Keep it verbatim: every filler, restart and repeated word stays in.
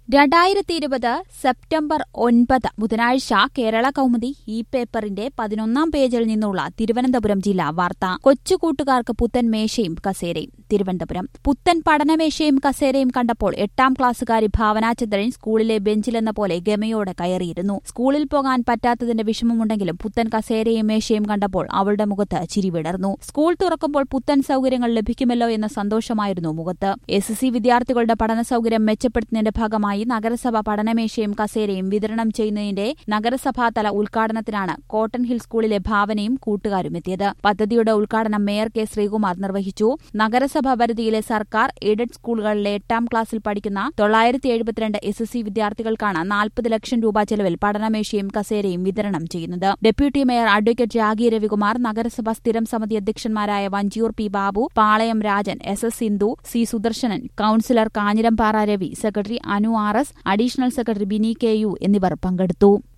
രണ്ടായിരത്തി ഇരുപത് സെപ്റ്റംബർ ഒൻപത് ബുധനാഴ്ച കേരള കൗമുദി ഈ പേപ്പറിന്റെ പതിനൊന്നാം പേജിൽ നിന്നുള്ള തിരുവനന്തപുരം ജില്ലാ വാർത്ത. കൊച്ചുകൂട്ടുകാർക്ക് പുത്തൻ മേശയും കസേരയും. തിരുവനന്തപുരം പുത്തൻ പഠനമേശയും കസേരയും കണ്ടപ്പോൾ എട്ടാം ക്ലാസ്സുകാരി ഭാവനാചന്ദ്രൻ സ്കൂളിലെ ബെഞ്ചിലെന്ന പോലെ ഗമയോടെ കയറിയിരുന്നു. സ്കൂളിൽ പോകാൻ പറ്റാത്തതിന്റെ വിഷമമുണ്ടെങ്കിലും പുത്തൻ കസേരയും മേശയും കണ്ടപ്പോൾ അവളുടെ മുഖത്ത് ചിരി വിടർന്നു. സ്കൂൾ തുറക്കുമ്പോൾ പുത്തൻ സൌകര്യങ്ങൾ ലഭിക്കുമല്ലോ എന്ന സന്തോഷമായിരുന്നു മുഖത്ത്. എസ് എസ് സി വിദ്യാർത്ഥികളുടെ പഠന സൌകര്യം മെച്ചപ്പെടുത്തുന്നതിന്റെ ഭാഗമായി നഗരസഭ പഠനമേശയും കസേരയും വിതരണം ചെയ്യുന്നതിന്റെ നഗരസഭാതല ഉദ്ഘാടനത്തിനാണ് കോട്ടൺ ഹിൽ സ്കൂളിലെ ഭാവനയും കൂട്ടുകാരും എത്തിയത്. പദ്ധതിയുടെ ഉദ്ഘാടനം മേയർ കെ ശ്രീകുമാർ നിർവഹിച്ചു. നഗരസഭാ പരിധിയിലെ സർക്കാർ എയ്ഡഡ് സ്കൂളുകളിലെ എട്ടാം ക്ലാസ്സിൽ പഠിക്കുന്ന തൊള്ളായിരത്തി എഴുപത്തിരണ്ട് എസ് എസ് സി വിദ്യാർത്ഥികൾക്കാണ് നാൽപ്പത് ലക്ഷം രൂപ ചെലവിൽ പഠനമേശയും കസേരയും വിതരണം ചെയ്യുന്നത്. Deputy mayor advocate Jagi Ravikumar, നഗരസഭാ സ്ഥിരം സമിതി അധ്യക്ഷന്മാരായ Vanchiyoor P Babu, Palayam Rajan, S S Sindhu, C Sudarsanan, councillor Kanjirampara Ravi, secretary Anu R S, additional secretary Bini K U എന്നിവർ പങ്കെടുത്തു.